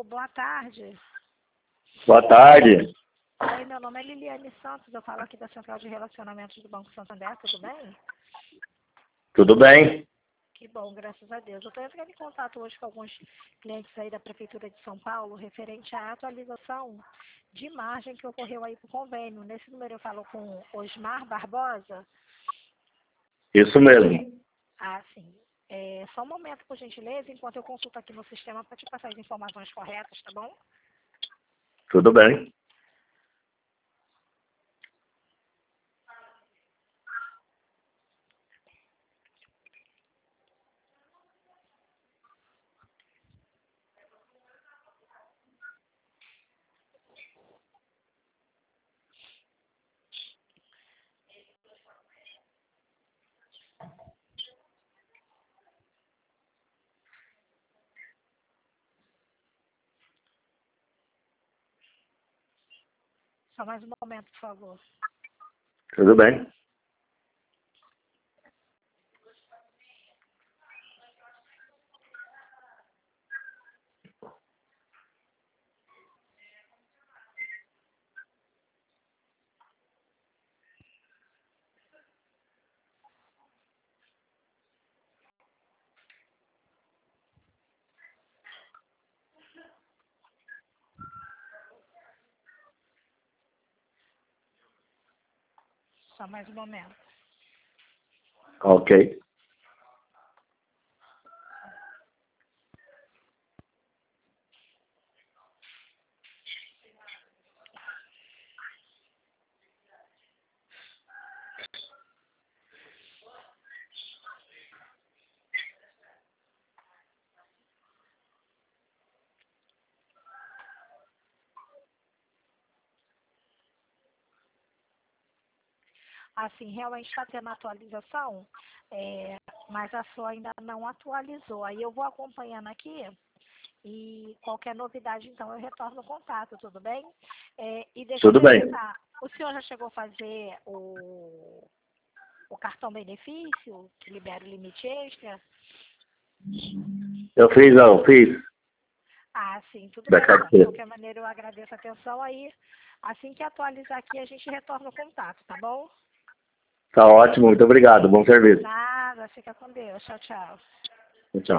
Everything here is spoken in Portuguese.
Alô, boa tarde. Boa tarde. Oi, meu nome é Liliane Santos, eu falo aqui da Central de Relacionamentos do Banco Santander, tudo bem? Tudo bem? Que bom, graças a Deus. Eu estou entrando em contato hoje com alguns clientes aí da Prefeitura de São Paulo, referente à atualização de margem que ocorreu aí para o convênio. Nesse número eu falo com Osmar Barbosa. Isso mesmo. Ah, sim. Só um momento, por gentileza, enquanto eu consulto aqui no sistema para te passar as informações corretas, tá bom? Tudo bem. Só mais um momento, por favor. Tudo bem. Só mais um momento. Ok. Assim, realmente está tendo atualização, mas a sua ainda não atualizou. Aí eu vou acompanhando aqui e qualquer novidade, então, eu retorno o contato, tudo bem? E deixa eu Tudo bem. perguntar, o senhor já chegou a fazer o cartão benefício, que libera o limite extra? Eu fiz Ah, sim, tudo da bem, então. De carteira. qualquer maneira, eu agradeço a atenção aí. Assim que atualizar aqui, a gente retorna o contato, tá bom? Tá ótimo, muito obrigado. Bom serviço. Nada, fica com Deus. Tchau, tchau. Tchau.